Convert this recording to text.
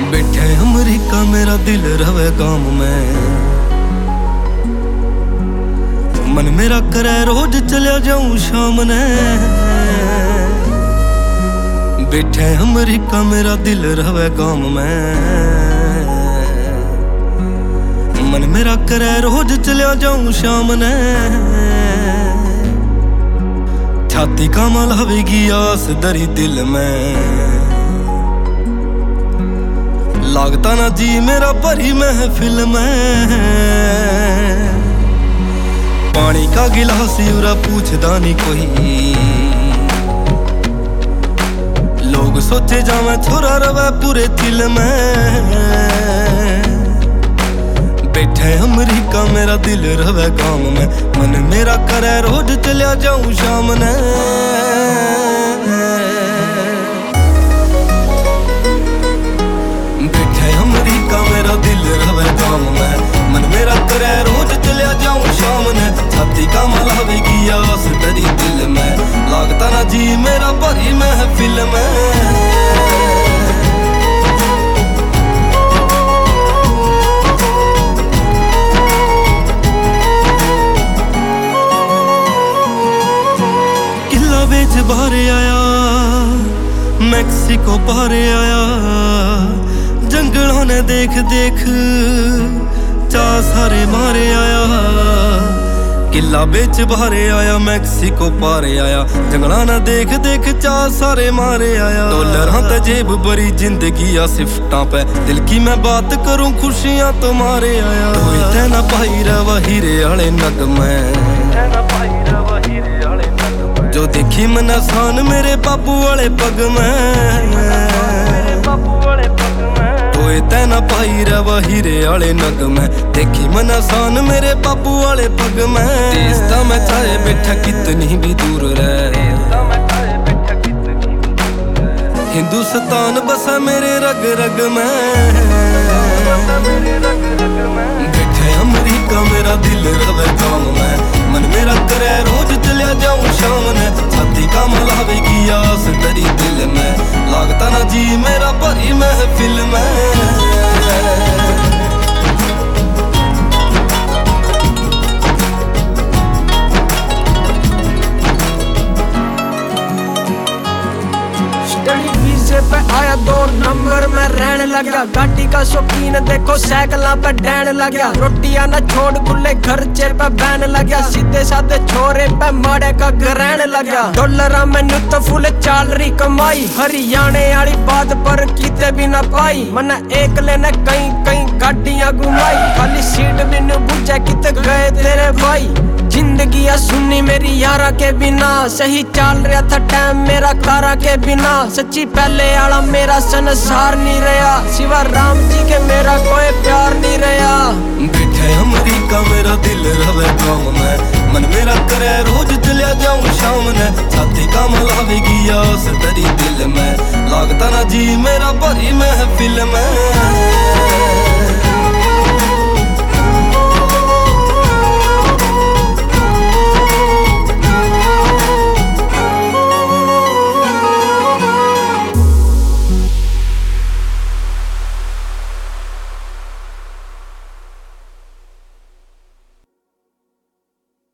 बैठे अमरीका मेरा दिल रवे गाम में, मन मेरा करे रोज चलिया जाऊं शाम ने। बैठे अमरीका मेरा दिल रवे गाम में, मन मेरा करे रोज चलिया जाऊं शाम ने। छाती कमल हवेगी आस दरी दिल में, लागता ना जी मेरा भरी महफिल में। पानी का गिलास यूरा पूछदा नहीं कोई, लोग सोचे जावे छोरा रवे पूरे दिल में। बैठे अमरीका मेरा दिल रवे गाम में, मन मेरा करे रोज चलिया जाऊं शाम ने। मेरा दिल रवे गाम में, मन मेरा करे रोज चलिया जाऊं शाम ने। छाती का मलावेगी आस दरी दिल में, लागता ना जी मेरा भरी महफिल में। किला बेच बाहर आया, मैक्सिको पार आया, जंगलों ने देख देख चा सारे मारे आया। किला बेच बाहर आया, मैक्सिको पार आया, जंगलों ने देख देख चा सारे मारे आया। डॉलरां ते जेब भरी जिंदगी आ सिफ्टां पे, दिल की मैं बात करूं खुशियां तुम्हारे आया। तोए ना पाई रवा हीरे आले नगमे, जो देखी मन आसान मेरे बाबू वाले पग में। तैना पाई रवा हीरे आले नग में, देखी मन आसान मेरे बाबू वाले पग में। देश दा मैं चाहे बैठा कितनी भी दूर रहे, हिंदुस्तान बसा मेरे रग रग में। बैठे अमरीका मेरा दिल रवे गाम में, मन मेरा करे रोज चलिया जाऊं शाम ने। छाती का मलावेगी आस दरी दिल में, लागता ना जी मेरा भरी महफिल में। पे आया 2 नंबर में रहने लगा, गाड़ी का शौकीन देखो साइकिला पे डैन लगा। रोटियां न छोड़ गुल्ले खर्चे पे बैन लगा, सीधे साधे छोरे पे माड़े का ग्रहण लगा। डॉलर में नुत फुल चाल रही कमाई, हरियाणे वाली बात पर किते भी न पाई। मन एक लेने कहीं कहीं गाड़ियां घुमाई, खाली सीट भी न बुझे किते गए तेरे भाई। जिंदगी सुननी मेरी यारा के बिना, सही चल रहा था टाइम मेरा कारा के बिना। सच्ची पहले आला मेरा संसार नहीं रहा, सिवा राम जी के मेरा कोई प्यार